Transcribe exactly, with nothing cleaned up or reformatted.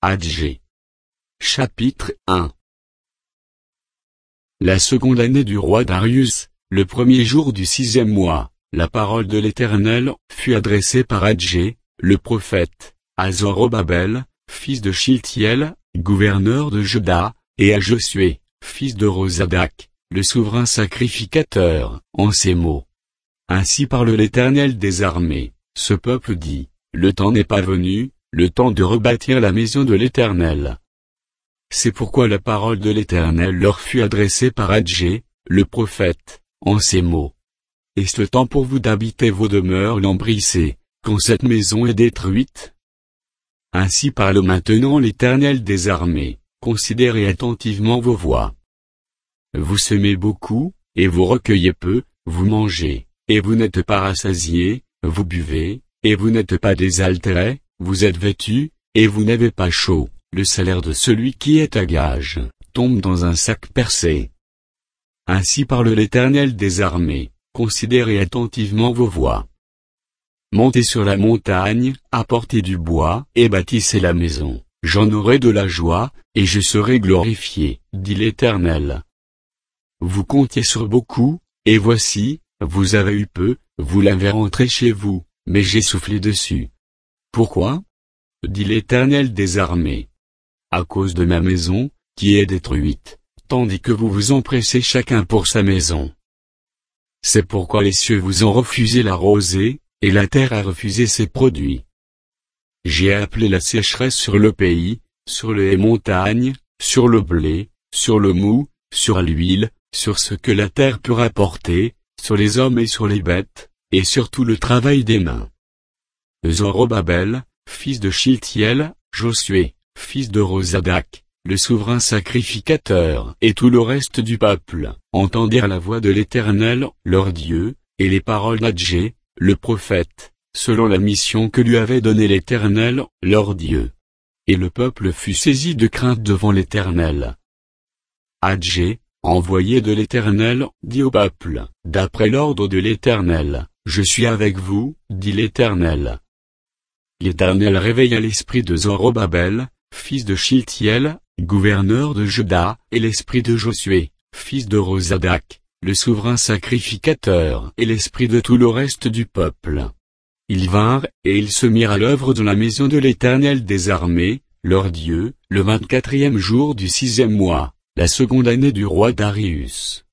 Agé. Chapitre un. La seconde année du roi Darius, le premier jour du sixième mois, la parole de l'Éternel fut adressée par Agé, le prophète, à Zorobabel, fils de Shiltiel, gouverneur de Juda, et à Josué, fils de Rosadac, le souverain sacrificateur, en ces mots. Ainsi parle l'Éternel des armées, ce peuple dit, le temps n'est pas venu, le temps de rebâtir la maison de l'Éternel. C'est pourquoi la parole de l'Éternel leur fut adressée par Agé, le prophète, en ces mots. Est-ce le temps pour vous d'habiter vos demeures lambrissées, quand cette maison est détruite? Ainsi parle maintenant l'Éternel des armées, considérez attentivement vos voix. Vous semez beaucoup, et vous recueillez peu, vous mangez, et vous n'êtes pas rassasiés, vous buvez, et vous n'êtes pas désaltérés, vous êtes vêtus, et vous n'avez pas chaud. Le salaire de celui qui est à gage, tombe dans un sac percé. Ainsi parle l'Éternel des armées, considérez attentivement vos voix. Montez sur la montagne, apportez du bois, et bâtissez la maison, j'en aurai de la joie, et je serai glorifié, dit l'Éternel. Vous comptiez sur beaucoup, et voici, vous avez eu peu, vous l'avez rentré chez vous, mais j'ai soufflé dessus. Pourquoi? Dit l'Éternel des armées. À cause de ma maison, qui est détruite, tandis que vous vous empressez chacun pour sa maison. C'est pourquoi les cieux vous ont refusé la rosée, et la terre a refusé ses produits. J'ai appelé la sécheresse sur le pays, sur les montagnes, sur le blé, sur le mou, sur l'huile, sur ce que la terre peut rapporter, sur les hommes et sur les bêtes, et sur tout le travail des mains. Zorobabel, fils de Shiltiel, Josué, fils de Rosadac, le souverain sacrificateur, et tout le reste du peuple, entendirent la voix de l'Éternel, leur Dieu, et les paroles d'Agé, le prophète, selon la mission que lui avait donnée l'Éternel, leur Dieu. Et le peuple fut saisi de crainte devant l'Éternel. Agé, envoyé de l'Éternel, dit au peuple, d'après l'ordre de l'Éternel, je suis avec vous, dit l'Éternel. L'Éternel réveilla l'esprit de Zorobabel, fils de Shiltiel, gouverneur de Juda, et l'esprit de Josué, fils de Rosadac, le souverain sacrificateur, et l'esprit de tout le reste du peuple. Ils vinrent, et ils se mirent à l'œuvre dans la maison de l'Éternel des armées, leur Dieu, le vingt-quatrième jour du sixième mois, la seconde année du roi Darius.